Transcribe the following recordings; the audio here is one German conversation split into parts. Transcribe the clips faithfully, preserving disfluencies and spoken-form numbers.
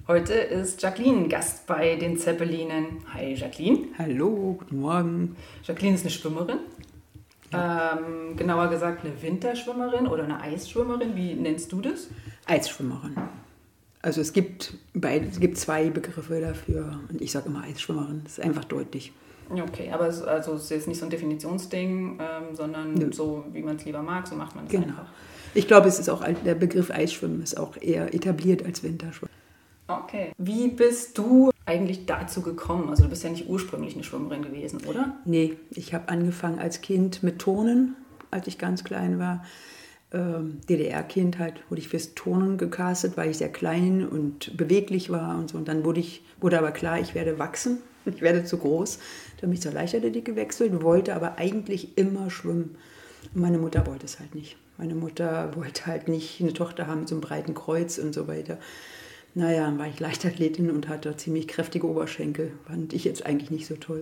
Heute ist Jacqueline Gast bei den Zeppelinen. Hi Jacqueline. Hallo, guten Morgen. Jacqueline ist eine Schwimmerin. Ja. Ähm, genauer gesagt eine Winterschwimmerin oder eine Eisschwimmerin. Wie nennst du das? Eisschwimmerin. Also es gibt, beide, es gibt zwei Begriffe dafür und ich sage immer Eisschwimmerin. Das ist einfach deutlich. Okay, aber es, also es ist jetzt nicht so ein Definitionsding, ähm, sondern Nö. so, wie man es lieber mag, so macht man es genau. einfach. Ich glaube, es ist auch der Begriff Eisschwimmen ist auch eher etabliert als Winterschwimmen. Okay. Wie bist du eigentlich dazu gekommen? Also du bist ja nicht ursprünglich eine Schwimmerin gewesen, oder? Nee, ich habe angefangen als Kind mit Turnen, als ich ganz klein war. Ähm, D D R-Kind halt, wurde ich fürs Turnen gecastet, weil ich sehr klein und beweglich war und so. Und dann wurde, ich, wurde aber klar, ich werde wachsen, ich werde zu groß. Dann bin ich zur Leichtathletik gewechselt, wollte aber eigentlich immer schwimmen. Und meine Mutter wollte es halt nicht. Meine Mutter wollte halt nicht eine Tochter haben mit so einem breiten Kreuz und so weiter. Naja, dann war ich Leichtathletin und hatte ziemlich kräftige Oberschenkel. Fand ich jetzt eigentlich nicht so toll.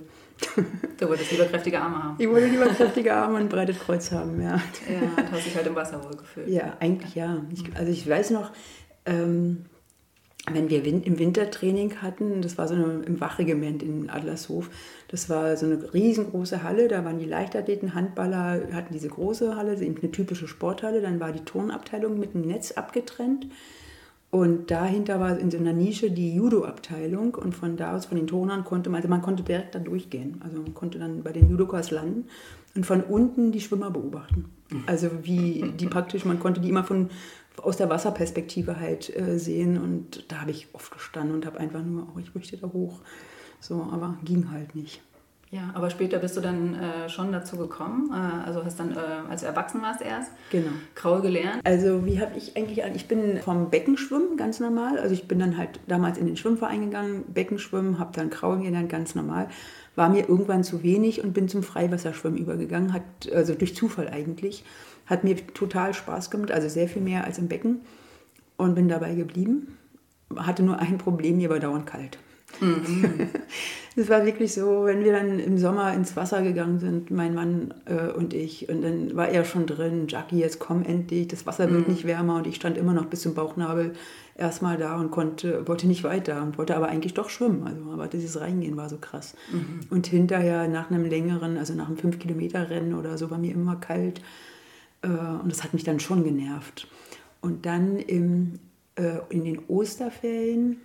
Du wolltest lieber kräftige Arme haben. Ich wollte lieber kräftige Arme und ein breites Kreuz haben, ja. Ja, und hast dich halt im Wasser wohl gefühlt. Ja, eigentlich ja. Ich, also ich weiß noch, ähm, wenn wir Win- im Wintertraining hatten, das war so eine, im Wachregiment in Adlershof, das war so eine riesengroße Halle, da waren die Leichtathleten, Handballer, hatten diese große Halle, eine typische Sporthalle, dann war die Turnabteilung mit einem Netz abgetrennt. Und dahinter war in so einer Nische die Judo-Abteilung und von da aus, von den Turnern, konnte man, also man konnte direkt dann durchgehen. Also man konnte dann bei den Judokas landen und von unten die Schwimmer beobachten. Also wie die praktisch, man konnte die immer von, aus der Wasserperspektive halt äh, sehen und da habe ich oft gestanden und habe einfach nur, oh, ich möchte da hoch. So, aber ging halt nicht. Ja, aber später bist du dann äh, schon dazu gekommen, äh, also hast dann, äh, als du erwachsen warst erst, genau. Kraul gelernt. Also wie habe ich eigentlich, ich bin vom Beckenschwimmen ganz normal, also ich bin dann halt damals in den Schwimmverein gegangen, Beckenschwimmen, habe dann Kraul gelernt, ganz normal, war mir irgendwann zu wenig und bin zum Freiwasserschwimmen übergegangen, hat, also durch Zufall eigentlich, hat mir total Spaß gemacht, also sehr viel mehr als im Becken und bin dabei geblieben, hatte nur ein Problem, mir war dauernd kalt. Mhm. Das war wirklich so, wenn wir dann im Sommer ins Wasser gegangen sind, mein Mann äh, und ich, und dann war er schon drin, Jackie, jetzt komm endlich, das Wasser wird mhm. nicht wärmer und ich stand immer noch bis zum Bauchnabel erstmal da und konnte, wollte nicht weiter und wollte aber eigentlich doch schwimmen, also, aber dieses Reingehen war so krass. Mhm. Und hinterher nach einem längeren, also nach einem fünf Kilometer Rennen oder so, war mir immer kalt äh, und das hat mich dann schon genervt. Und dann im, äh, in den Osterferien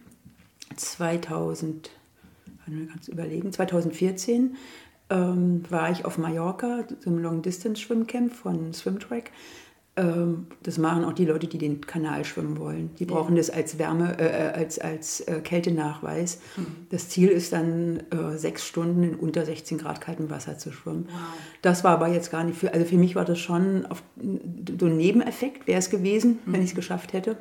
zweitausend, kannst du überlegen, zweitausendvierzehn ähm, war ich auf Mallorca, so einem Long-Distance-Schwimmcamp von Swimtrack. Ähm, das machen auch die Leute, die den Kanal schwimmen wollen. Die brauchen ja. das als Wärme, äh, als, als äh, Kältenachweis. Mhm. Das Ziel ist dann, äh, sechs Stunden in unter sechzehn Grad kaltem Wasser zu schwimmen. Wow. Das war aber jetzt gar nicht für, also für mich war das schon auf, so ein Nebeneffekt, wäre es gewesen, mhm. wenn ich es geschafft hätte.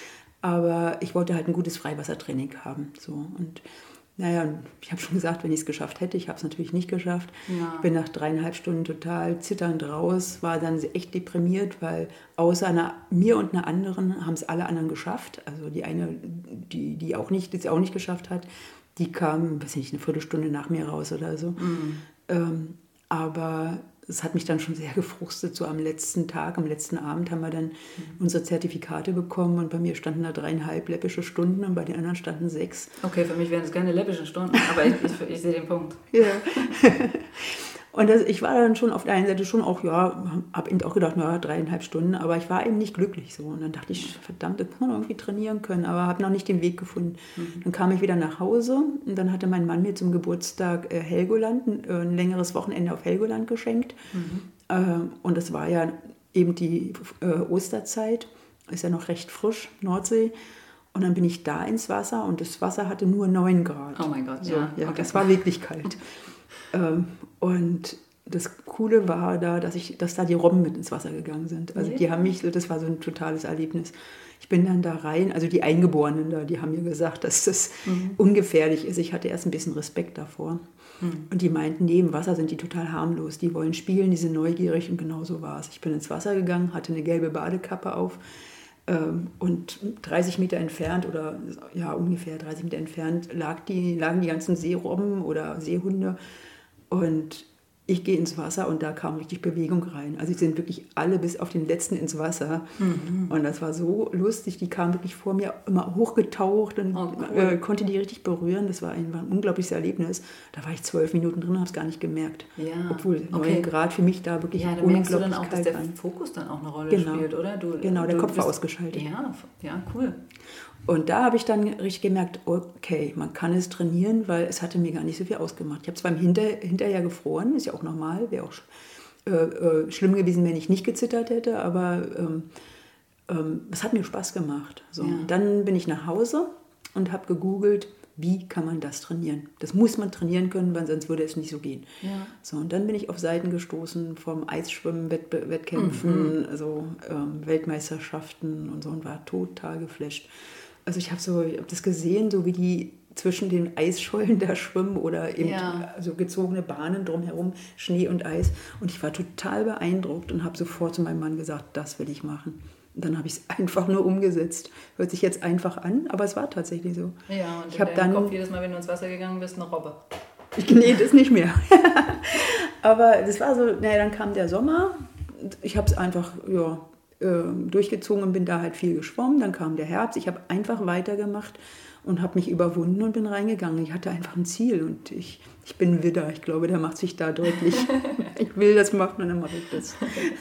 Aber ich wollte halt ein gutes Freiwassertraining haben. So. Und naja, ich habe schon gesagt, wenn ich es geschafft hätte, ich habe es natürlich nicht geschafft. Ja. Ich bin nach dreieinhalb Stunden total zitternd raus, war dann echt deprimiert, weil außer einer, mir und einer anderen haben es alle anderen geschafft. Also die eine, die, die auch nicht, die es auch nicht geschafft hat, die kam, weiß nicht, eine Viertelstunde nach mir raus oder so. Mhm. Ähm, aber es hat mich dann schon sehr gefrustet. So am letzten Tag, am letzten Abend haben wir dann mhm. unsere Zertifikate bekommen und bei mir standen da dreieinhalb läppische Stunden und bei den anderen standen sechs. Okay, für mich wären es keine läppischen Stunden, aber ich, ich, ich sehe den Punkt. Ja. Und das, ich war dann schon auf der einen Seite schon auch, ja, habe eben auch gedacht, na, dreieinhalb Stunden, aber ich war eben nicht glücklich so. Und dann dachte ich, verdammt, das muss man irgendwie trainieren können, aber habe noch nicht den Weg gefunden. Mhm. Dann kam ich wieder nach Hause und dann hatte mein Mann mir zum Geburtstag äh, Helgoland, ein, äh, ein längeres Wochenende auf Helgoland geschenkt. Mhm. Äh, und das war ja eben die äh, Osterzeit, ist ja noch recht frisch, Nordsee. Und dann bin ich da ins Wasser und das Wasser hatte nur neun Grad. Oh mein Gott, so, ja. ja okay. Das war wirklich kalt. ähm, und das Coole war da, dass, ich, dass da die Robben mit ins Wasser gegangen sind. Also yeah. die haben mich, das war so ein totales Erlebnis. Ich bin dann da rein, also die Eingeborenen da, die haben mir gesagt, dass das mhm. ungefährlich ist. Ich hatte erst ein bisschen Respekt davor. Mhm. Und die meinten, nee, im Wasser sind die total harmlos. Die wollen spielen, die sind neugierig und genau so war es. Ich bin ins Wasser gegangen, hatte eine gelbe Badekappe auf. Und dreißig Meter entfernt oder ja ungefähr dreißig Meter entfernt lag die, lagen die ganzen Seerobben oder Seehunde und ich gehe ins Wasser und da kam richtig Bewegung rein. Also sie sind wirklich alle bis auf den letzten ins Wasser. Mhm. Und das war so lustig. Die kamen wirklich vor mir immer hochgetaucht und oh, cool. äh, konnte die richtig berühren. Das war ein, war ein unglaubliches Erlebnis. Da war ich zwölf Minuten drin und habe es gar nicht gemerkt. Ja. Obwohl okay. neun Grad für mich da wirklich ja, da unglaublich merkst du dann auch, dass der war. Fokus dann auch eine Rolle genau. spielt, oder? Du, genau, der du Kopf bist, war ausgeschaltet. Ja, ja, cool. Und da habe ich dann richtig gemerkt, okay, man kann es trainieren, weil es hatte mir gar nicht so viel ausgemacht. Ich habe zwar hinter, hinterher gefroren, ist ja auch normal, wäre auch äh, äh, schlimm gewesen, wenn ich nicht gezittert hätte, aber ähm, ähm, es hat mir Spaß gemacht. So. Ja. Dann bin ich nach Hause und habe gegoogelt, wie kann man das trainieren. Das muss man trainieren können, weil sonst würde es nicht so gehen. Ja. So, und dann bin ich auf Seiten gestoßen vom Eisschwimmen, Wett- Wettkämpfen, mhm. also ähm, Weltmeisterschaften und so und war total geflasht. Also ich habe so, ich hab das gesehen, so wie die zwischen den Eisschollen da schwimmen oder eben ja. also gezogene Bahnen drumherum, Schnee und Eis. Und ich war total beeindruckt und habe sofort zu meinem Mann gesagt, das will ich machen. Und dann habe ich es einfach nur umgesetzt. Hört sich jetzt einfach an, aber es war tatsächlich so. Ja, und ich in deinem dann Kopf jedes Mal, wenn du ins Wasser gegangen bist, eine Robbe. Nee, das nicht mehr. Aber das war so, naja, dann kam der Sommer. Ich habe es einfach, ja, durchgezogen und bin da halt viel geschwommen. Dann kam der Herbst. Ich habe einfach weitergemacht und habe mich überwunden und bin reingegangen. Ich hatte einfach ein Ziel und ich, ich bin Widder. Ich glaube, der macht sich da deutlich. Ich will das machen und dann mache ich das.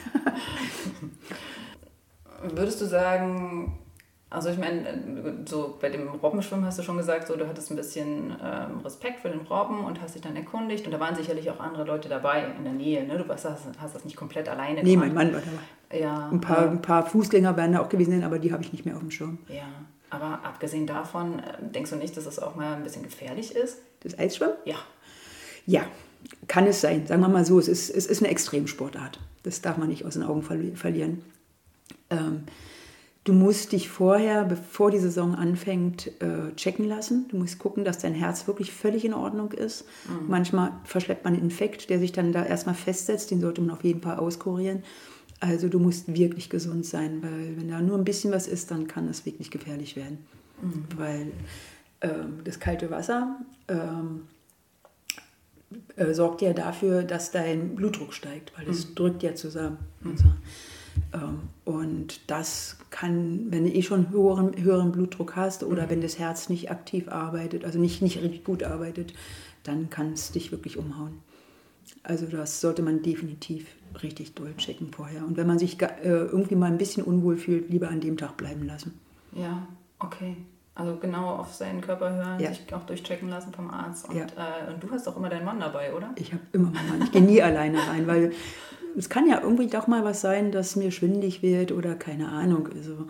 Würdest du sagen, also ich meine, so bei dem Robbenschwimmen hast du schon gesagt, so du hattest ein bisschen ähm, Respekt für den Robben und hast dich dann erkundigt und da waren sicherlich auch andere Leute dabei in der Nähe, ne? Du hast, hast das nicht komplett alleine gemacht. Nee, mein Mann war dabei. Ja, ein, paar, ein paar Fußgänger werden da auch gewesen sein, aber die habe ich nicht mehr auf dem Schirm. Ja, aber abgesehen davon, denkst du nicht, dass es auch mal ein bisschen gefährlich ist? Das Eisschwimmen? Ja. Ja, kann es sein. Sagen wir mal so, es ist, es ist eine Extremsportart. Das darf man nicht aus den Augen verlieren. Ähm, du musst dich vorher, bevor die Saison anfängt, äh, checken lassen. Du musst gucken, dass dein Herz wirklich völlig in Ordnung ist. Mhm. Manchmal verschleppt man einen Infekt, der sich dann da erstmal festsetzt. Den sollte man auf jeden Fall auskurieren. Also du musst wirklich gesund sein, weil wenn da nur ein bisschen was ist, dann kann es wirklich gefährlich werden. Mhm. Weil ähm, das kalte Wasser ähm, äh, sorgt ja dafür, dass dein Blutdruck steigt, weil es mhm. drückt ja zusammen. Mhm. Und, so. ähm, und das kann, wenn du eh schon höheren, höheren Blutdruck hast oder mhm. wenn das Herz nicht aktiv arbeitet, also nicht, nicht richtig gut arbeitet, dann kann es dich wirklich umhauen. Also das sollte man definitiv richtig doll checken vorher. Und wenn man sich äh, irgendwie mal ein bisschen unwohl fühlt, lieber an dem Tag bleiben lassen. Ja, okay. Also genau auf seinen Körper hören, ja. sich auch durchchecken lassen vom Arzt. Und, ja. äh, und du hast auch immer deinen Mann dabei, oder? Ich habe immer meinen Mann. Ich gehe nie alleine rein, weil es kann ja irgendwie doch mal was sein, dass mir schwindelig wird oder keine Ahnung. Also mhm.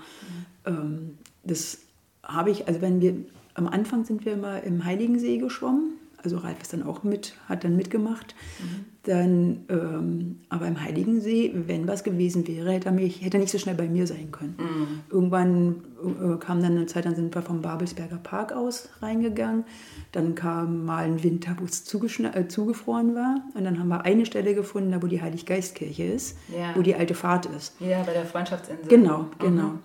ähm, das habe ich, also wenn wir, am Anfang sind wir immer im Heiligensee geschwommen. Also Ralf ist dann auch mit, hat dann mitgemacht. Mhm. Dann, ähm, aber im Heiligensee, wenn was gewesen wäre, hätte er, mich, hätte er nicht so schnell bei mir sein können. Mhm. Irgendwann äh, kam dann eine Zeit, dann sind wir vom Babelsberger Park aus reingegangen. Dann kam mal ein Winter, wo es äh, zugefroren war. Und dann haben wir eine Stelle gefunden, da wo die Heiliggeistkirche ist, ja. wo die alte Fahrt ist. Ja, bei der Freundschaftsinsel. Genau, genau. Mhm.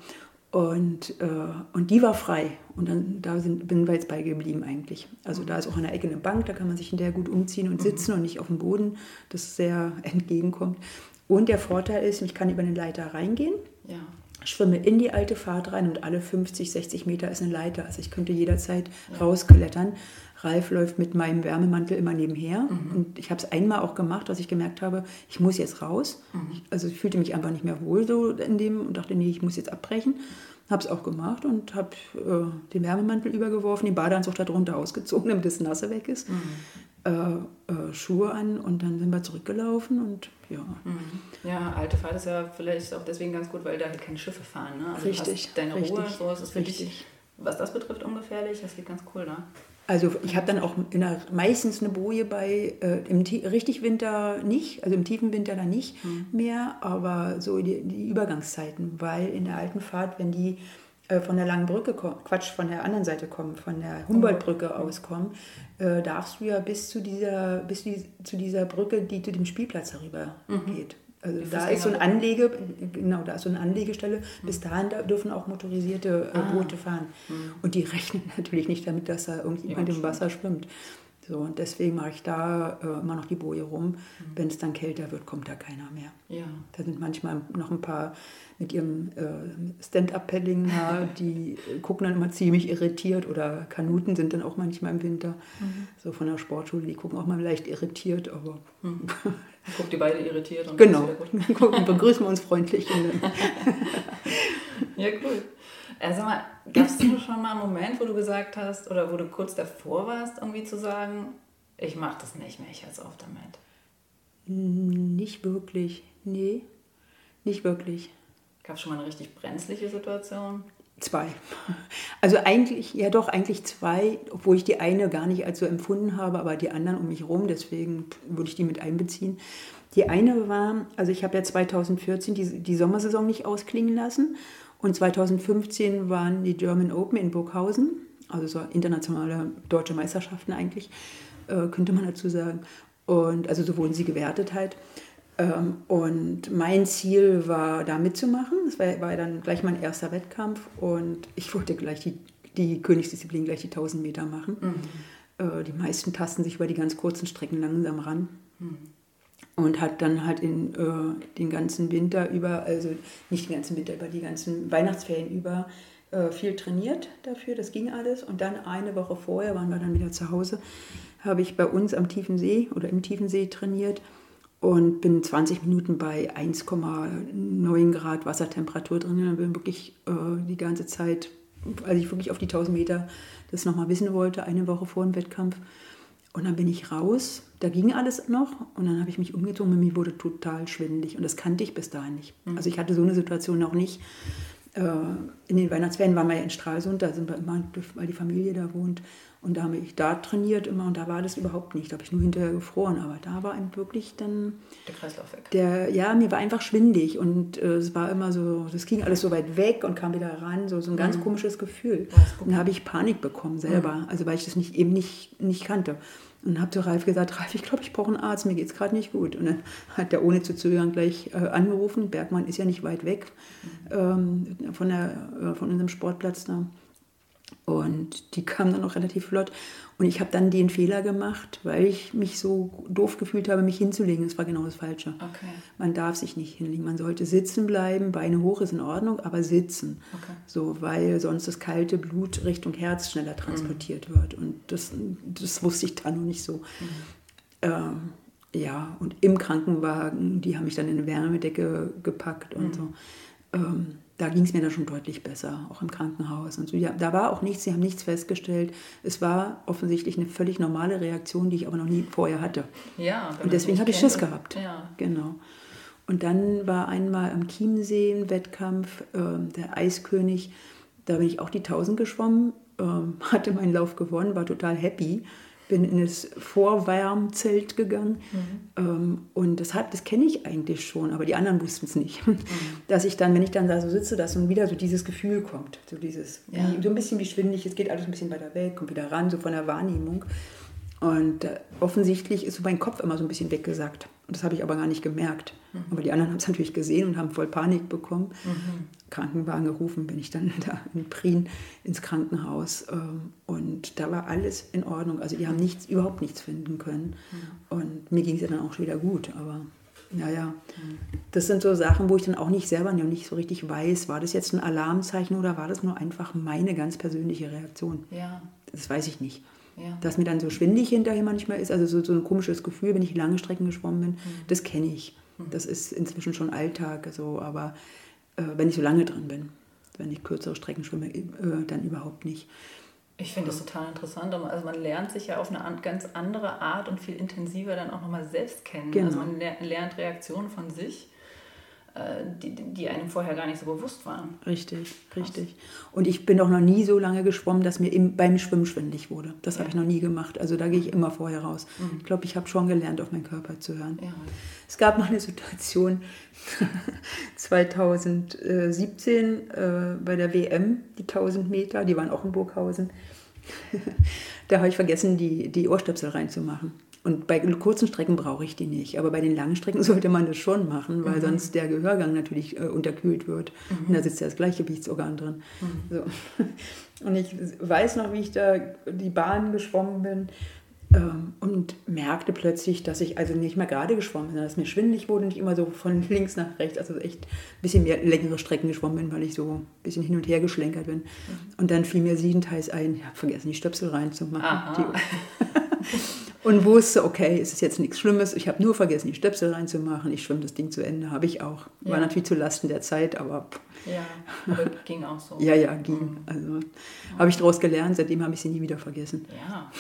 Und, äh, und die war frei. Und dann da sind, bin wir jetzt bei geblieben eigentlich. Also da ist auch an der Ecke eine Bank, da kann man sich hinterher gut umziehen und sitzen mhm. und nicht auf dem Boden, das sehr entgegenkommt. Und der Vorteil ist, ich kann über eine Leiter reingehen, ja. schwimme in die alte Fahrt rein und alle fünfzig, sechzig Meter ist eine Leiter. Also ich könnte jederzeit ja. rausklettern. Ralf läuft mit meinem Wärmemantel immer nebenher. Mhm. Und ich habe es einmal auch gemacht, dass ich gemerkt habe, ich muss jetzt raus. Mhm. Also ich fühlte mich einfach nicht mehr wohl so in dem und dachte, nee, ich muss jetzt abbrechen. Habe es auch gemacht und habe äh, den Wärmemantel übergeworfen, den Badeanzug darunter ausgezogen, damit das Nasse weg ist. Mhm. Äh, äh, Schuhe an und dann sind wir zurückgelaufen und ja. Mhm. Ja, alte Fahrt ist ja vielleicht auch deswegen ganz gut, weil da halt keine Schiffe fahren. Ne? Also richtig. Du hast deine richtig, Ruhe, so ist es für richtig. dich, was das betrifft, ungefährlich. Das geht ganz cool da. Also ich habe dann auch in der, meistens eine Boje bei, äh, im richtig Winter nicht, also im tiefen Winter dann nicht mhm. mehr, aber so die, die Übergangszeiten, weil in der alten Fahrt, wenn die äh, von der langen Brücke kommen, Quatsch, von der anderen Seite kommen, von der Humboldtbrücke mhm. auskommen, äh, darfst du ja bis zu dieser, bis die, zu dieser Brücke, die zu dem Spielplatz herüber mhm. geht. Also da ist so ein Anlege, genau, da ist so eine Anlegestelle. Mhm. Bis dahin da dürfen auch motorisierte äh, ah. Boote fahren. Mhm. Und die rechnen natürlich nicht damit, dass da irgendjemand ja, im Wasser schwimmt. So, und deswegen mache ich da äh, immer noch die Boje rum. Mhm. Wenn es dann kälter wird, kommt da keiner mehr. Ja. Da sind manchmal noch ein paar mit ihrem äh, Stand-Up-Paddling da, die gucken dann immer ziemlich irritiert. Oder Kanuten sind dann auch manchmal im Winter. Mhm. So von der Sportschule, die gucken auch mal leicht irritiert. Aber mhm. Guckt ihr beide irritiert. Und genau, gucken, begrüßen wir uns freundlich. Ja, cool. Also mal, gab es schon mal einen Moment, wo du gesagt hast, oder wo du kurz davor warst, irgendwie zu sagen, ich mache das nicht mehr, ich höre auf damit? Nicht wirklich, nee, nicht wirklich. Gab es schon mal eine richtig brenzliche Situation? Zwei. Also eigentlich, ja doch, eigentlich zwei, obwohl ich die eine gar nicht als so empfunden habe, aber die anderen um mich herum, deswegen würde ich die mit einbeziehen. Die eine war, also ich habe ja zwanzig vierzehn die, die Sommersaison nicht ausklingen lassen. Und zwanzig fünfzehn waren die German Open in Burghausen, also so internationale deutsche Meisterschaften eigentlich, äh, könnte man dazu sagen. Und also so wurden sie gewertet halt. Ähm, und mein Ziel war, da mitzumachen. Das war, war dann gleich mein erster Wettkampf. Und ich wollte gleich die, die Königsdisziplin, gleich die tausend Meter machen. Mhm. Äh, die meisten tasten sich über die ganz kurzen Strecken langsam ran. Mhm. Und hat dann halt in, äh, den ganzen Winter über, also nicht den ganzen Winter, über die ganzen Weihnachtsferien über äh, viel trainiert dafür, das ging alles. Und dann eine Woche vorher, waren wir dann wieder zu Hause, habe ich bei uns am Tiefen See oder im Tiefen See trainiert und bin zwanzig Minuten bei eins Komma neun Grad Wassertemperatur drin und bin wirklich äh, die ganze Zeit, als ich wirklich auf die tausend Meter das nochmal wissen wollte, eine Woche vor dem Wettkampf. Und dann bin ich raus, da ging alles noch und dann habe ich mich umgezogen und mir wurde total schwindelig und das kannte ich bis dahin nicht. Mhm. Also ich hatte so eine Situation noch nicht. Äh, in den Weihnachtsferien waren wir ja in Stralsund, da sind wir immer, weil die Familie da wohnt und da habe ich da trainiert immer und da war das überhaupt nicht, da habe ich nur hinterher gefroren, aber da war einem wirklich dann... Der Kreislauf weg. Der, ja, mir war einfach schwindelig und äh, es war immer so, das ging alles so weit weg und kam wieder ran, so, so ein ganz mhm. komisches Gefühl. Und da habe ich Panik bekommen selber, mhm. also weil ich das nicht, eben nicht, nicht kannte. Und habe zu Ralf gesagt, Ralf, ich glaube, ich brauche einen Arzt, mir geht es gerade nicht gut. Und dann hat der ohne zu zögern gleich äh, angerufen. Bergmann ist ja nicht weit weg ähm, von, der, äh, von unserem Sportplatz da. Und die kamen dann auch relativ flott. Und ich habe dann den Fehler gemacht, weil ich mich so doof gefühlt habe, mich hinzulegen. Das war genau das Falsche. Okay. Man darf sich nicht hinlegen. Man sollte sitzen bleiben. Beine hoch ist in Ordnung, aber sitzen. Okay. So, weil sonst das kalte Blut Richtung Herz schneller transportiert mhm. wird. Und das, das wusste ich da noch nicht so. Mhm. Ähm, ja, und im Krankenwagen, die haben mich dann in eine Wärmedecke gepackt und mhm. so. Ähm, da ging es mir dann schon deutlich besser, auch im Krankenhaus. Und so. Ja, da war auch nichts, sie haben nichts festgestellt. Es war offensichtlich eine völlig normale Reaktion, die ich aber noch nie vorher hatte. Ja, und deswegen habe ich Schiss gehabt. Ja. Genau. Und dann war einmal am Chiemsee ein Wettkampf, äh, der Eiskönig. Da bin ich auch die tausend geschwommen, äh, hatte meinen Lauf gewonnen, war total happy. Bin in das Vorwärmzelt gegangen mhm. ähm, und das, hat, das kenne ich eigentlich schon, aber die anderen wussten es nicht. Mhm. Dass ich dann, wenn ich dann da so sitze, dass dann wieder so dieses Gefühl kommt, so dieses, ja. wie, so ein bisschen wie schwindelig, es geht alles ein bisschen weiter weg, kommt wieder ran, so von der Wahrnehmung. Und äh, offensichtlich ist so mein Kopf immer so ein bisschen weggesackt. Und das habe ich aber gar nicht gemerkt. Mhm. Aber die anderen haben es natürlich gesehen und haben voll Panik bekommen. Mhm. Krankenwagen gerufen, bin ich dann da in Prien ins Krankenhaus. Ähm, und da war alles in Ordnung. Also die haben nichts, überhaupt nichts finden können. Mhm. Und mir ging es ja dann auch schon wieder gut. Aber naja, mhm. das sind so Sachen, wo ich dann auch nicht selber noch nicht so richtig weiß, war das jetzt ein Alarmzeichen oder war das nur einfach meine ganz persönliche Reaktion? Ja. Das weiß ich nicht. Ja. Dass mir dann so schwindelig hinterher manchmal ist, also so, so ein komisches Gefühl, wenn ich lange Strecken geschwommen bin, mhm. das kenne ich. Mhm. Das ist inzwischen schon Alltag, so, aber äh, wenn ich so lange drin bin, wenn ich kürzere Strecken schwimme, äh, dann überhaupt nicht. Ich finde das total interessant. Also man lernt sich ja auf eine ganz andere Art und viel intensiver dann auch nochmal selbst kennen. Genau. Also man lernt Reaktionen von sich, Die, die einem vorher gar nicht so bewusst waren. Richtig, richtig. Und ich bin auch noch nie so lange geschwommen, dass mir im, beim Schwimmen schwindelig wurde. Das ja. habe ich noch nie gemacht. Also da gehe ich immer vorher raus. Mhm. Ich glaube, ich habe schon gelernt, auf meinen Körper zu hören. Ja. Es gab mal eine Situation zwanzig siebzehn äh, bei der W M, die tausend Meter, die waren auch in Burghausen. Da habe ich vergessen, die, die Ohrstöpsel reinzumachen. Und bei kurzen Strecken brauche ich die nicht. Aber bei den langen Strecken sollte man das schon machen, weil mhm. sonst der Gehörgang natürlich äh, unterkühlt wird. Mhm. Und da sitzt ja das Gleichgewichtsorgan drin. Mhm. So. Und ich weiß noch, wie ich da die Bahn geschwommen bin. Ähm, und merkte plötzlich, dass ich also nicht mehr gerade geschwommen bin, sondern dass mir schwindelig wurde und ich immer so von links nach rechts, also echt ein bisschen mehr längere Strecken geschwommen bin, weil ich so ein bisschen hin und her geschlenkert bin. Mhm. Und dann fiel mir siebenteils ein, ich habe vergessen, die Stöpsel reinzumachen. Und wusste, okay, es ist jetzt nichts Schlimmes, ich habe nur vergessen, die Stöpsel reinzumachen, ich schwimme das Ding zu Ende, habe ich auch. War ja. natürlich zu Lasten der Zeit, aber... Ja, aber ging auch so. Ja, ja, ging. Mhm. Also ja. habe ich daraus gelernt, seitdem habe ich sie nie wieder vergessen. Ja.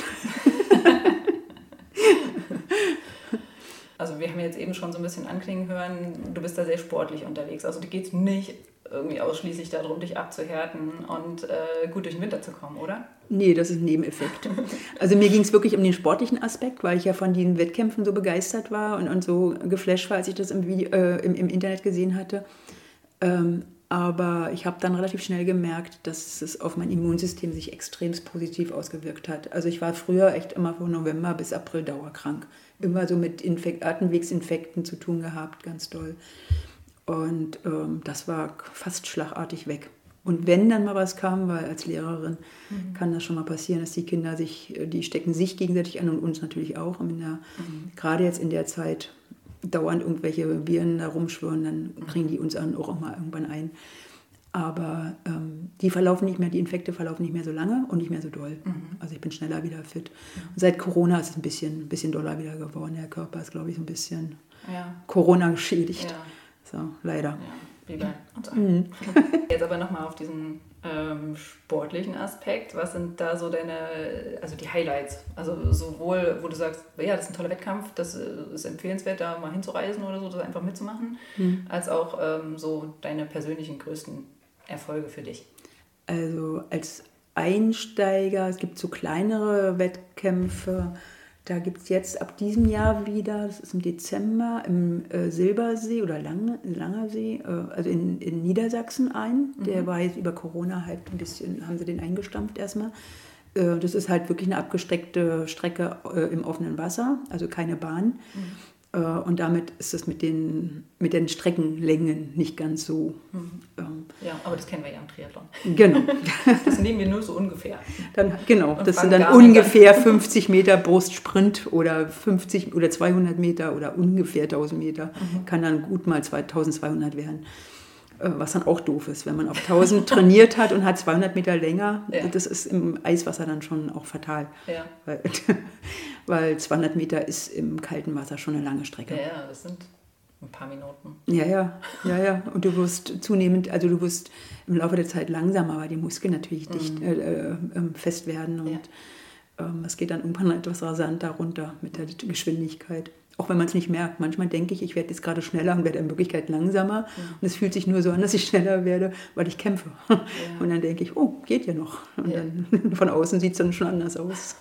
Also wir haben jetzt eben schon so ein bisschen anklingen hören, du bist da sehr sportlich unterwegs. Also dir geht es nicht irgendwie ausschließlich darum, dich abzuhärten und äh, gut durch den Winter zu kommen, oder? Nee, das ist ein Nebeneffekt. Also mir ging es wirklich um den sportlichen Aspekt, weil ich ja von den Wettkämpfen so begeistert war und, und so geflasht war, als ich das im, Video, äh, im, im Internet gesehen hatte. Ähm, aber ich habe dann relativ schnell gemerkt, dass es auf mein Immunsystem sich extrem positiv ausgewirkt hat. Also ich war früher echt immer von November bis April dauerkrank. Immer so mit Infekt- Atemwegsinfekten zu tun gehabt, ganz doll. Und ähm, das war fast schlagartig weg. Und wenn dann mal was kam, weil als Lehrerin mhm. kann das schon mal passieren, dass die Kinder sich, die stecken sich gegenseitig an und uns natürlich auch. Und der, mhm. gerade jetzt in der Zeit dauernd irgendwelche Viren da rumschwirren, dann kriegen die uns auch auch mal irgendwann ein. Aber ähm, die verlaufen nicht mehr, die Infekte verlaufen nicht mehr so lange und nicht mehr so doll. Mhm. Also ich bin schneller wieder fit. Mhm. Und seit Corona ist es ein bisschen, ein bisschen doller wieder geworden. Der Körper ist, glaube ich, so ein bisschen ja. Corona geschädigt. Ja. So, leider. Ja, wie bei uns allen. Mhm. Jetzt aber nochmal auf diesen ähm, sportlichen Aspekt. Was sind da so deine, also die Highlights? Also sowohl, wo du sagst, ja, das ist ein toller Wettkampf, das ist empfehlenswert, da mal hinzureisen oder so, das einfach mitzumachen, mhm. als auch ähm, so deine persönlichen größten Erfolge für dich? Also als Einsteiger, es gibt so kleinere Wettkämpfe, da gibt es jetzt ab diesem Jahr wieder, das ist im Dezember, im äh, Silbersee oder Lang, Langersee, äh, also in, in Niedersachsen ein. Mhm. Der war jetzt über Corona halt ein bisschen, haben sie den eingestampft erstmal. Äh, das ist halt wirklich eine abgesteckte Strecke äh, im offenen Wasser, also keine Bahn. Mhm. Und damit ist es mit den, mit den Streckenlängen nicht ganz so. Mhm. Ähm, ja, aber das kennen wir ja im Triathlon. Genau. Das nehmen wir nur so ungefähr. Dann, genau, und das sind dann ungefähr fünfzig Meter Brustsprint oder fünfzig oder zweihundert Meter oder ungefähr tausend Meter. Mhm. Kann dann gut mal zweitausendzweihundert werden. Was dann auch doof ist, wenn man auf tausend trainiert hat und hat zweihundert Meter länger. Ja. Das ist im Eiswasser dann schon auch fatal. Ja. Weil, weil zweihundert Meter ist im kalten Wasser schon eine lange Strecke. Ja, ja, das sind ein paar Minuten. Ja, ja, ja, ja. Und du wirst zunehmend, also du wirst im Laufe der Zeit langsamer, weil die Muskeln natürlich mhm. dicht, äh, äh, fest werden. Und ja. ähm, es geht dann irgendwann etwas rasant darunter mit der Geschwindigkeit. Auch wenn man es nicht merkt. Manchmal denke ich, ich werde jetzt gerade schneller und werde in Wirklichkeit langsamer. Ja. Und es fühlt sich nur so an, dass ich schneller werde, weil ich kämpfe. Ja. Und dann denke ich, oh, geht ja noch. Und ja. dann von außen sieht es dann schon anders aus.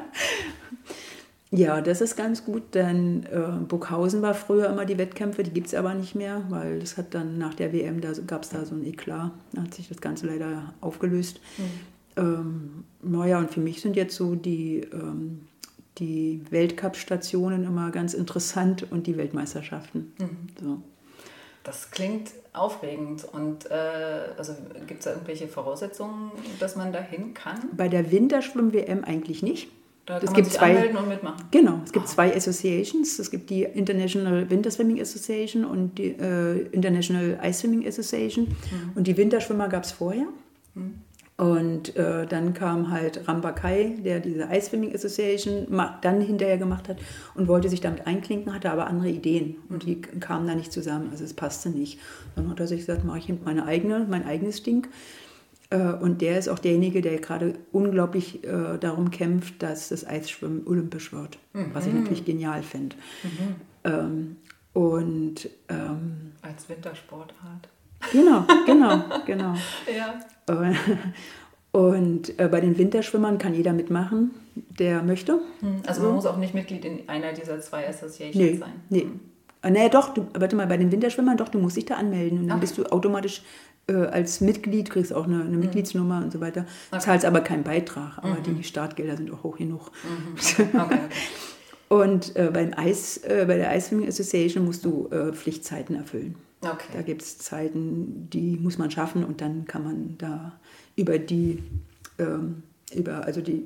Ja, das ist ganz gut, denn äh, Burghausen war früher immer die Wettkämpfe, die gibt es aber nicht mehr, weil das hat dann nach der W M, da gab es da so ein Eklat, da hat sich das Ganze leider aufgelöst. Mhm. Ähm, naja, und für mich sind jetzt so die... Ähm, die Weltcup-Stationen immer ganz interessant und die Weltmeisterschaften. Mhm. So. Das klingt aufregend. Und äh, also gibt es da irgendwelche Voraussetzungen, dass man da hin kann? Bei der Winterschwimm-W M eigentlich nicht. Da kann es man gibt sich zwei, anmelden und mitmachen? Genau, es gibt ah. zwei Associations. Es gibt die International Winter Swimming Association und die äh, International Ice Swimming Association. Mhm. Und die Winterschwimmer gab es vorher. Mhm. Und äh, dann kam halt Rambakai, der diese Ice Swimming Association ma- dann hinterher gemacht hat und wollte sich damit einklinken, hatte aber andere Ideen. Und die kamen da nicht zusammen, also es passte nicht. Dann hat er sich gesagt, mache ich meine eigene, mein eigenes Ding. Äh, und der ist auch derjenige, der gerade unglaublich äh, darum kämpft, dass das Eisschwimmen olympisch wird. Mhm. Was ich natürlich genial finde. Mhm. Ähm, und ähm, als Wintersportart. Genau, genau, genau. Ja. Und äh, bei den Winterschwimmern kann jeder mitmachen, der möchte. Also man so. muss auch nicht Mitglied in einer dieser zwei Associations nee, sein. Nee, mhm. Naja doch, du, warte mal, bei den Winterschwimmern doch, du musst dich da anmelden und dann okay. bist du automatisch äh, als Mitglied, kriegst auch eine, eine mhm. Mitgliedsnummer und so weiter, okay. zahlst aber keinen Beitrag, aber mhm. die Startgelder sind auch hoch genug. Mhm. Okay. Okay, okay. Und äh, beim Eis, äh, bei der Ice Swimming Association musst du äh, Pflichtzeiten erfüllen. Okay. Da gibt es Zeiten, die muss man schaffen und dann kann man da über die, ähm, über, also die,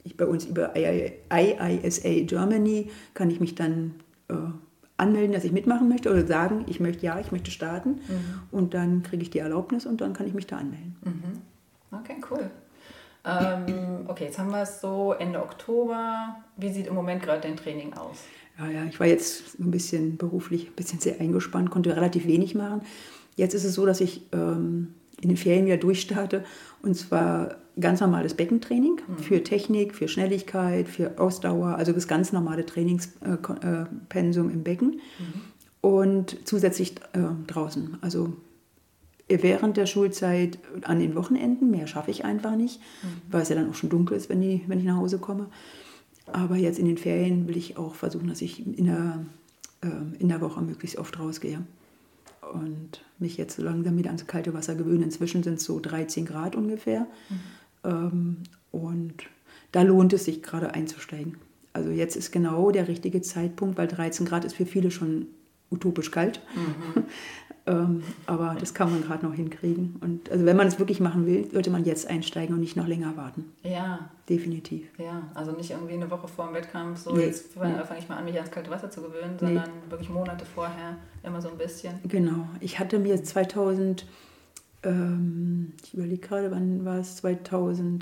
ich bei uns über I I S A Germany kann ich mich dann äh, anmelden, dass ich mitmachen möchte oder sagen, ich möchte, ja, ich möchte starten. Mhm. Und dann kriege ich die Erlaubnis und dann kann ich mich da anmelden. Mhm. Okay, cool. Ähm, okay, jetzt haben wir es so Ende Oktober. Wie sieht im Moment gerade dein Training aus? Ja, ja, ich war jetzt ein bisschen beruflich, ein bisschen sehr eingespannt, konnte relativ wenig machen. Jetzt ist es so, dass ich ähm, in den Ferien wieder durchstarte und zwar ganz normales Beckentraining mhm. für Technik, für Schnelligkeit, für Ausdauer, also das ganz normale Trainingspensum äh, im Becken mhm. und zusätzlich äh, draußen. Also während der Schulzeit an den Wochenenden, mehr schaffe ich einfach nicht, mhm. weil es ja dann auch schon dunkel ist, wenn, die, wenn ich nach Hause komme. Aber jetzt in den Ferien will ich auch versuchen, dass ich in der, äh, in der Woche möglichst oft rausgehe. Und mich jetzt so langsam wieder ans kalte Wasser gewöhne. Inzwischen sind es so dreizehn Grad ungefähr. Mhm. Ähm, und da lohnt es sich gerade einzusteigen. Also jetzt ist genau der richtige Zeitpunkt, weil dreizehn Grad ist für viele schon utopisch kalt. Mhm. ähm, aber das kann man gerade noch hinkriegen. Und also wenn man es wirklich machen will, sollte man jetzt einsteigen und nicht noch länger warten. Ja. Definitiv. Ja, also nicht irgendwie eine Woche vor dem Wettkampf, so nee. jetzt fange nee. fang ich mal an, mich ans kalte Wasser zu gewöhnen, sondern nee. wirklich Monate vorher immer so ein bisschen. Genau. Ich hatte mir zweitausend, ähm, ich überlege gerade, wann war es, zweitausendachtzehn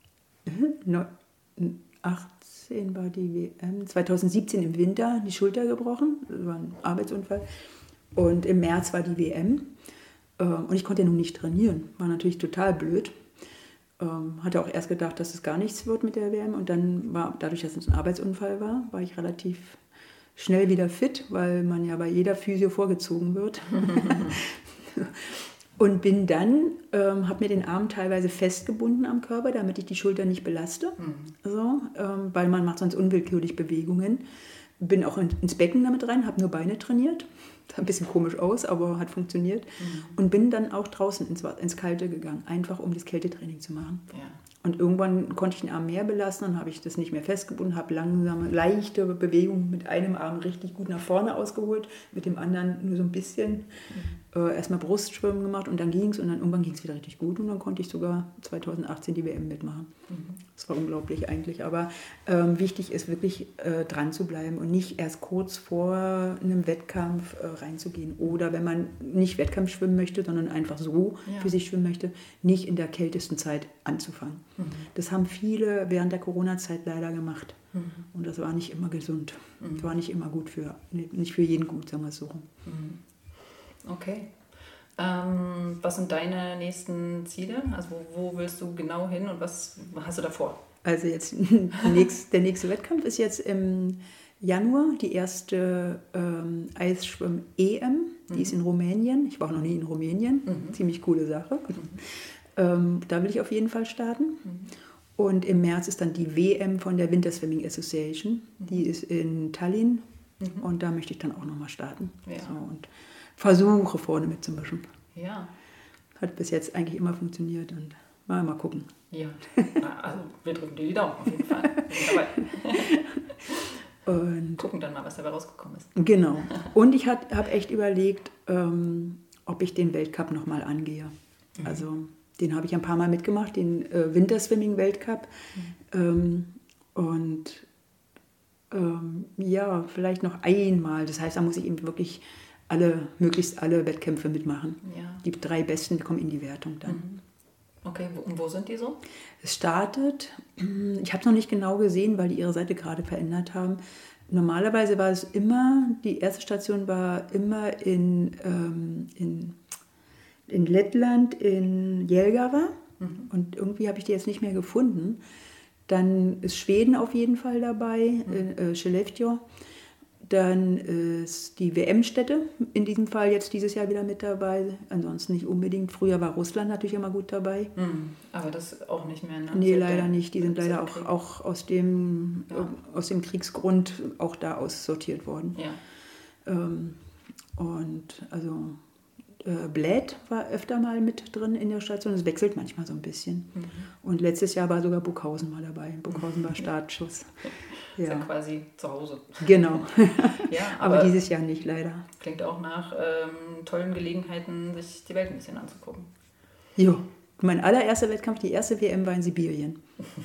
war die W M, zweitausendsiebzehn im Winter die Schulter gebrochen, das war ein Arbeitsunfall. Und im März war die W M und ich konnte ja nun nicht trainieren, war natürlich total blöd. Ähm, hatte auch erst gedacht, dass es gar nichts wird mit der W M und dann war, dadurch, dass es ein Arbeitsunfall war, war ich relativ schnell wieder fit, weil man ja bei jeder Physio vorgezogen wird. Und bin dann, ähm, habe mir den Arm teilweise festgebunden am Körper, damit ich die Schulter nicht belaste, mhm. so, ähm, weil man macht sonst unwillkürlich Bewegungen. Bin auch in, ins Becken damit rein, habe nur Beine trainiert. Sah ein bisschen komisch aus, aber hat funktioniert. Mhm. Und bin dann auch draußen ins, ins Kalte gegangen, einfach um das Kältetraining zu machen. Ja. Und irgendwann konnte ich den Arm mehr belasten, dann habe ich das nicht mehr festgebunden, habe langsame, leichte Bewegungen mit einem Arm richtig gut nach vorne ausgeholt, mit dem anderen nur so ein bisschen. Mhm. Äh, erstmal Brustschwimmen gemacht und dann ging es und dann irgendwann ging es wieder richtig gut und dann konnte ich sogar zweitausendachtzehn die W M mitmachen. Mhm. Das war unglaublich eigentlich, aber ähm, wichtig ist wirklich äh, dran zu bleiben und nicht erst kurz vor einem Wettkampf äh, reinzugehen oder wenn man nicht Wettkampf schwimmen möchte, sondern einfach so ja. für sich schwimmen möchte, nicht in der kältesten Zeit anzufangen. Mhm. Das haben viele während der Corona-Zeit leider gemacht mhm. und das war nicht immer gesund. Mhm. Das war nicht immer gut für, nicht für jeden gut, sagen wir es so. Mhm. Okay. Ähm, was sind deine nächsten Ziele? Also wo, wo willst du genau hin und was hast du davor? Also jetzt nächst, der nächste Wettkampf ist jetzt im Januar, die erste ähm, Eisschwimm-E M, die mhm. ist in Rumänien. Ich war auch noch nie in Rumänien, mhm. ziemlich coole Sache. Mhm. Ähm, da will ich auf jeden Fall starten. Mhm. Und im März ist dann die W M von der Winter Swimming Association, mhm. die ist in Tallinn mhm. und da möchte ich dann auch nochmal starten. Ja. So, und versuche vorne mitzumischen. Ja. Hat bis jetzt eigentlich immer funktioniert und mal, mal gucken. Ja, also wir drücken dir die Daumen auf jeden Fall. Und gucken dann mal, was dabei rausgekommen ist. Genau. Und ich habe echt überlegt, ähm, ob ich den Weltcup nochmal angehe. Mhm. Also den habe ich ein paar Mal mitgemacht, den äh, Winterswimming-Weltcup. Mhm. Ähm, und ähm, ja, vielleicht noch einmal. Das heißt, da muss ich eben wirklich alle, möglichst alle Wettkämpfe mitmachen. Ja. Die drei Besten kommen in die Wertung dann. Mhm. Okay, und wo sind die so? Es startet, ich habe es noch nicht genau gesehen, weil die ihre Seite gerade verändert haben. Normalerweise war es immer, die erste Station war immer in, ähm, in, in Lettland, in Jelgava. Mhm. Und irgendwie habe ich die jetzt nicht mehr gefunden. Dann ist Schweden auf jeden Fall dabei, mhm. äh, Skellefteå. Dann ist die W M-Stätte in diesem Fall jetzt dieses Jahr wieder mit dabei. Ansonsten nicht unbedingt. Früher war Russland natürlich immer gut dabei. Mhm. Aber das auch nicht mehr, ne? Nee, Seit leider nicht. Die sind leider auch, auch aus, dem, ja. aus dem Kriegsgrund auch da aussortiert worden. Ja. Ähm, und also äh, Bled war öfter mal mit drin in der Station. Es wechselt manchmal so ein bisschen. Mhm. Und letztes Jahr war sogar Burghausen mal dabei. Burghausen war Startschuss. Ja. Ist ja quasi zu Hause. Genau. Ja, aber, aber dieses Jahr nicht, leider. Klingt auch nach ähm, tollen Gelegenheiten, sich die Welt ein bisschen anzugucken. Jo, Mein allererster Wettkampf, die erste W M war in Sibirien.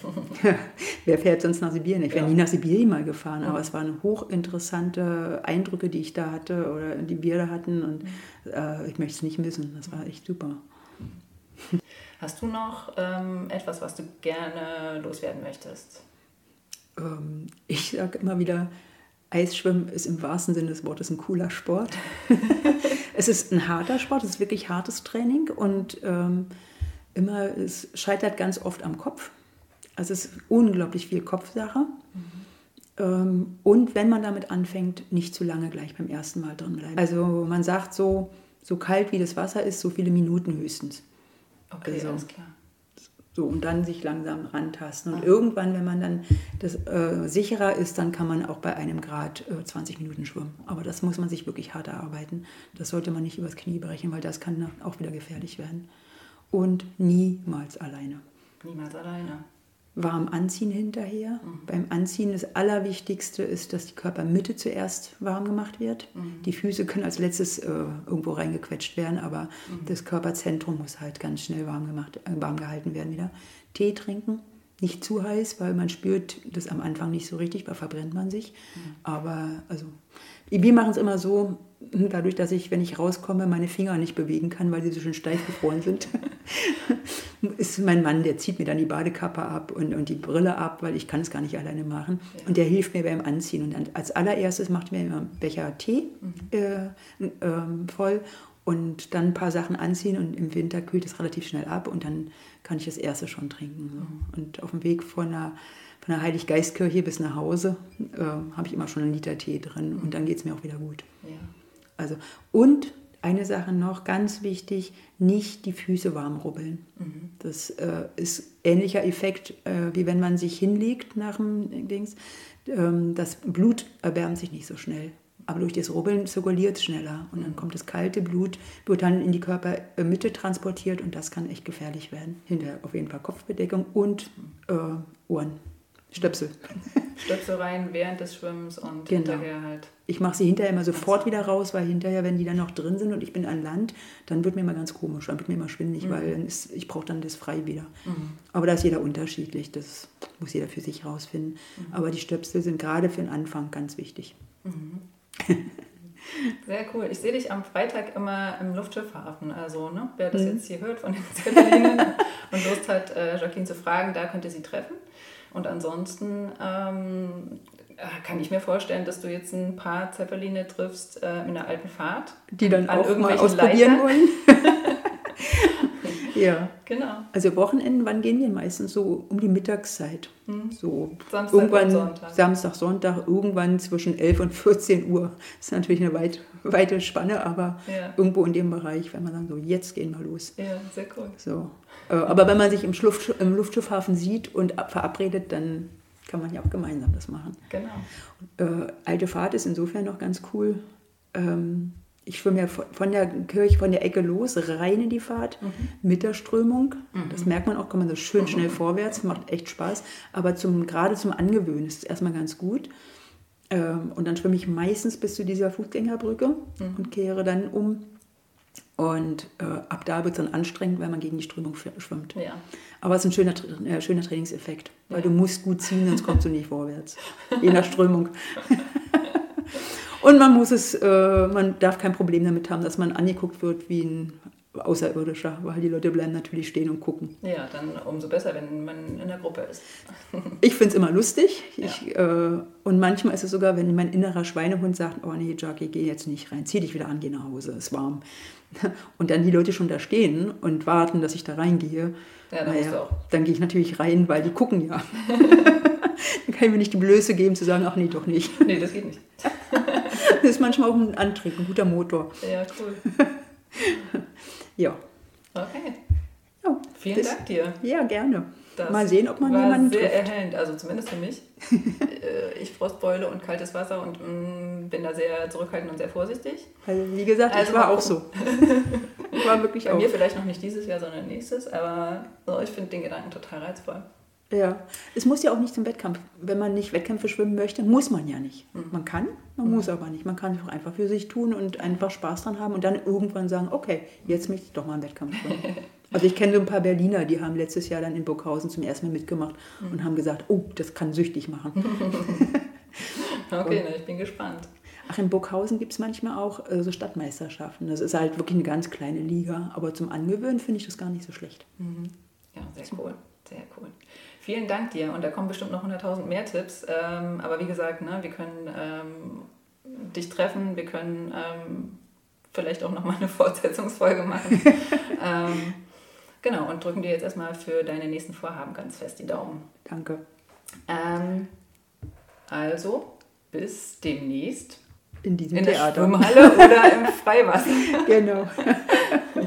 Wer fährt sonst nach Sibirien? Ich wäre ja. nie nach Sibirien mal gefahren, aber mhm. es waren hochinteressante Eindrücke, die ich da hatte oder die wir da hatten und äh, ich möchte es nicht missen. Das war echt super. Hast du noch ähm, etwas, was du gerne loswerden möchtest? Ähm, ich sage immer wieder, Eisschwimmen ist im wahrsten Sinne des Wortes ein cooler Sport. Es ist ein harter Sport, es ist wirklich hartes Training und ähm, immer, es scheitert ganz oft am Kopf. Also es ist unglaublich viel Kopfsache. Mhm. Ähm, und wenn man damit anfängt, nicht zu lange gleich beim ersten Mal drin bleiben. Also man sagt so, so kalt wie das Wasser ist, so viele Minuten höchstens. Okay, also, alles klar. So, und dann sich langsam rantasten. Und ah. irgendwann, wenn man dann das, äh, sicherer ist, dann kann man auch bei einem Grad äh, zwanzig Minuten schwimmen. Aber das muss man sich wirklich hart erarbeiten. Das sollte man nicht übers Knie brechen, weil das kann auch wieder gefährlich werden. Und niemals alleine. Niemals alleine. Warm anziehen hinterher. Mhm. Beim Anziehen das Allerwichtigste ist, dass die Körpermitte zuerst warm gemacht wird. Mhm. Die Füße können als letztes äh, irgendwo reingequetscht werden, aber mhm. das Körperzentrum muss halt ganz schnell warm, gemacht, äh, warm gehalten werden wieder. Tee trinken, nicht zu heiß, weil man spürt das am Anfang nicht so richtig, da verbrennt man sich. Mhm. Aber also, wir machen es immer so, dadurch, dass ich, wenn ich rauskomme, meine Finger nicht bewegen kann, weil sie so schön steif gefroren sind, ist mein Mann, der zieht mir dann die Badekappe ab und, und die Brille ab, weil ich kann es gar nicht alleine machen. Ja. Und der hilft mir beim Anziehen. Und dann als allererstes macht mir immer einen Becher Tee mhm. äh, äh, voll und dann ein paar Sachen anziehen und im Winter kühlt es relativ schnell ab und dann kann ich das erste schon trinken. So. Mhm. Und auf dem Weg von der, von der Heiliggeistkirche bis nach Hause äh, habe ich immer schon einen Liter Tee drin und dann geht es mir auch wieder gut. Ja. Also, und eine Sache noch, ganz wichtig, nicht die Füße warm rubbeln. Mhm. Das äh, ist ähnlicher Effekt, äh, wie wenn man sich hinlegt nach dem Dings. Ähm, das Blut erwärmt sich nicht so schnell. Aber durch das Rubbeln zirkuliert es schneller. Und dann kommt das kalte Blut, wird dann in die Körpermitte transportiert und das kann echt gefährlich werden. Hinterher auf jeden Fall Kopfbedeckung und äh, Ohren. Stöpsel. Stöpsel rein während des Schwimmens und genau. hinterher halt. Ich mache sie hinterher immer sofort wieder raus, weil hinterher, wenn die dann noch drin sind und ich bin an Land, dann wird mir immer ganz komisch, dann wird mir immer schwindelig, mhm. weil dann ist, ich brauche dann das frei wieder. Mhm. Aber da ist jeder unterschiedlich, das muss jeder für sich rausfinden. Mhm. Aber die Stöpsel sind gerade für den Anfang ganz wichtig. Mhm. Sehr cool. Ich sehe dich am Freitag immer im Luftschiffhafen. Also, ne, wer das mhm. jetzt hier hört von den Zeppelinen und Lust hat, äh, Jacqueline zu fragen, da könnt ihr sie treffen. Und ansonsten ähm, kann ich mir vorstellen, dass du jetzt ein paar Zeppeline triffst äh, in der alten Fahrt. Die dann auch mal ausprobieren Leitern. wollen. Ja. Genau. Also Wochenenden, wann gehen wir meistens? So um die Mittagszeit. Hm. So Samstag irgendwann, und Sonntag. Samstag, Sonntag, irgendwann zwischen elf und vierzehn Uhr. Das ist natürlich eine weit, weite Spanne, aber ja. irgendwo in dem Bereich, wenn man dann so, jetzt gehen wir los. Ja, sehr cool. So. Aber wenn man sich im, Schluff, im Luftschiffhafen sieht und verabredet, dann kann man ja auch gemeinsam das machen. Genau. Äh, alte Fahrt ist insofern noch ganz cool. Ähm, ich schwimme ja von der Kirche, von der Ecke los, rein in die Fahrt, mhm. mit der Strömung. Mhm. Das merkt man auch, kann man so schön schnell mhm. vorwärts, macht echt Spaß. Aber zum, gerade zum Angewöhnen ist es erstmal ganz gut. Ähm, und dann schwimme ich meistens bis zu dieser Fußgängerbrücke mhm. und kehre dann um. Und äh, ab da wird es dann anstrengend, weil man gegen die Strömung schwimmt. Ja. Aber es ist ein schöner, äh, schöner Trainingseffekt, weil ja. du musst gut ziehen, sonst kommst du nicht vorwärts. Je nach Strömung. Und man muss es, äh, man darf kein Problem damit haben, dass man angeguckt wird wie ein Außerirdischer, weil die Leute bleiben natürlich stehen und gucken. Ja, dann umso besser, wenn man in der Gruppe ist. Ich finde es immer lustig. Ich, ja. äh, und manchmal ist es sogar, wenn mein innerer Schweinehund sagt, oh nee, Jackie, geh jetzt nicht rein, zieh dich wieder an, geh nach Hause, ist warm. Und dann die Leute schon da stehen und warten, dass ich da reingehe. Ja, dann, naja, dann gehe ich natürlich rein, weil die gucken ja. Dann kann ich mir nicht die Blöße geben, zu sagen, ach nee, doch nicht. Nee, das geht nicht. Das ist manchmal auch ein Antrieb, ein guter Motor. Ja, cool. Ja. Okay. Ja, Vielen das, Dank dir. Ja, gerne. Das mal sehen, ob man war jemanden sehr trifft. erhellend, also zumindest für mich. Ich Frostbeule und kaltes Wasser und mm, bin da sehr zurückhaltend und sehr vorsichtig. Also, wie gesagt, also ich war auch so. Ich war wirklich Bei auch. mir vielleicht noch nicht dieses Jahr, sondern nächstes, aber so, ich finde den Gedanken total reizvoll. Ja, es muss ja auch nicht zum Wettkampf. Wenn man nicht Wettkämpfe schwimmen möchte, muss man ja nicht. Mhm. Man kann, man mhm. muss aber nicht. Man kann es auch einfach für sich tun und einfach Spaß dran haben und dann irgendwann sagen, okay, jetzt möchte ich doch mal einen Wettkampf schwimmen. Also ich kenne so ein paar Berliner, die haben letztes Jahr dann in Burghausen zum ersten Mal mitgemacht mhm. und haben gesagt, oh, das kann süchtig machen. Okay, na, ich bin gespannt. Ach, in Burghausen gibt es manchmal auch äh, so Stadtmeisterschaften. Das ist halt wirklich eine ganz kleine Liga. Aber zum Angewöhnen finde ich das gar nicht so schlecht. Mhm. Ja, sehr cool. Sehr cool. Vielen Dank dir. Und da kommen bestimmt noch hunderttausend mehr Tipps. Ähm, aber wie gesagt, ne, wir können ähm, dich treffen. Wir können ähm, vielleicht auch nochmal eine Fortsetzungsfolge machen. ähm, genau, und drücken dir jetzt erstmal für deine nächsten Vorhaben ganz fest die Daumen. Danke. Ähm, also, bis demnächst. In diesem in Theater. In der Schwimmhalle oder im Freiwasser. Genau.